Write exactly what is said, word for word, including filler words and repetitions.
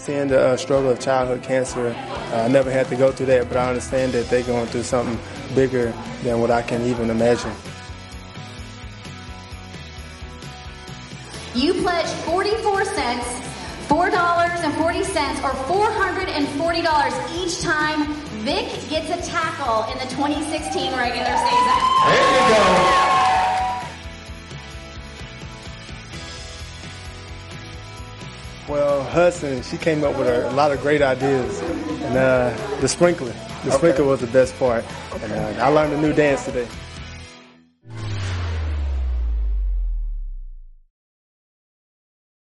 Seeing the uh, struggle of childhood cancer, uh, I never had to go through that, but I understand that they're going through something bigger than what I can even imagine. You pledge forty-four cents, four dollars and forty cents, or four hundred forty dollars each time Vic gets a tackle in the twenty sixteen regular season. There you go. Well, Hudson, she came up with a, a lot of great ideas, and uh, the sprinkler. The okay. sprinkler was the best part, and uh, I learned a new dance today.